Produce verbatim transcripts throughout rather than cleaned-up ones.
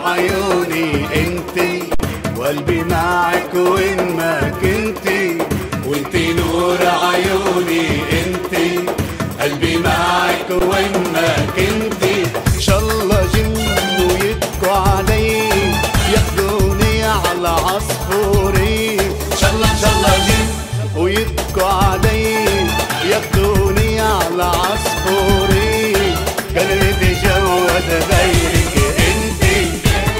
عيوني انتي، وقلبي معك وين ما كنتي، وانتي نور عيوني انتي، قلبي معك وين ما كنتي. ان شاء الله جنوا يبكوا علي ياخدوني على عصفوري، ان شاء الله ان شاء الله جن ويبكوا علي ياخدوني على عصفوري، قلبي تجوز غيرك انتي.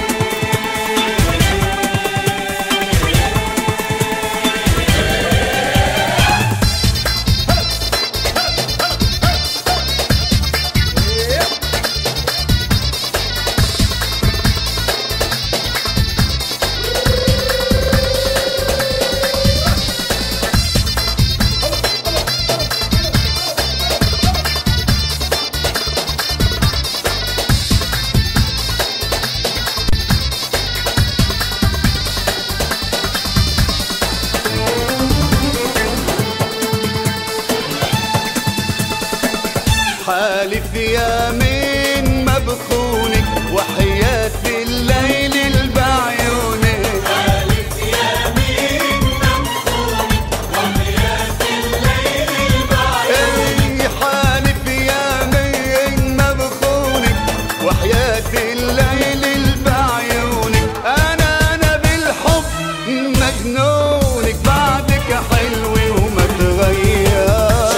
حالف يمين ما بخونك وحياة الليل البعيونك، حالف يمين ما بخونك وحياة الليل البعيونك، حالف يمين ما بخونك وحياة الليل البعيونك. انا انا بالحب مجنونك، بعدك حلوة وما تغير،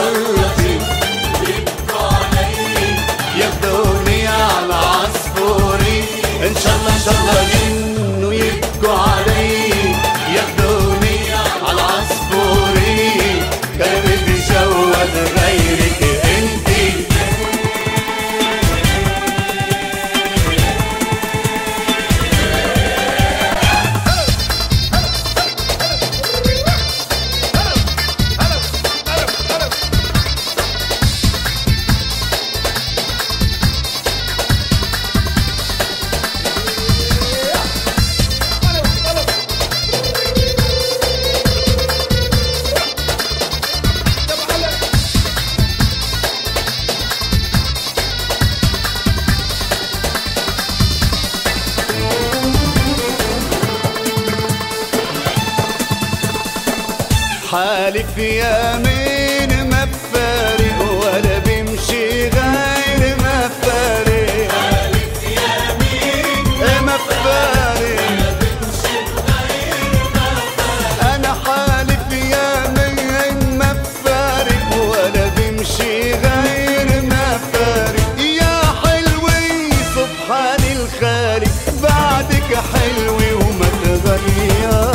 ياخدوني على عصفوري، ان شاء الله ان شاء الله جنوا يبكوا علي ياخدوني على عصفوري، قلبي تجوز غيرك انتي. حالف يمين ما بفارق ولا بمشي غير ما فارق، حالف يمين ما بفارق ولا بمشي غير ما فارق، انا حالف يمين ما بفارق ولا بمشي غير ما فارق. يا حلوة سبحان الخالق، بعدك حلوة وما تغير،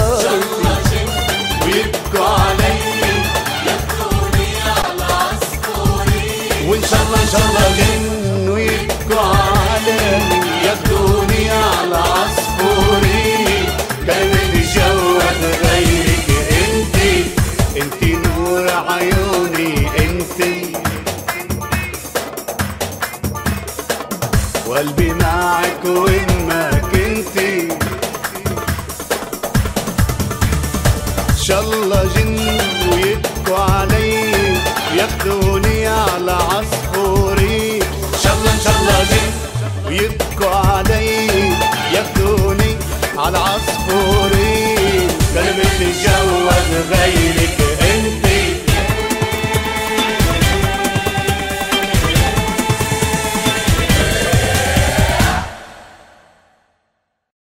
ويبكوا علي ياخدوني على عصفوري، وان شاء الله ان شاء الله جنوا يبكوا علي ياخدوني على عصفوري، قلبي تجوز غيرك انتي، انتي نور عيوني انتي، وقلبي معك وين ما كنتي. ان شاء الله جنوا يبكوا علي ياخدوني على عصفوري، ان شاء الله ان شاء الله جنوا يبكوا علي ياخدوني على عصفوري، قلبي تجوز غيرك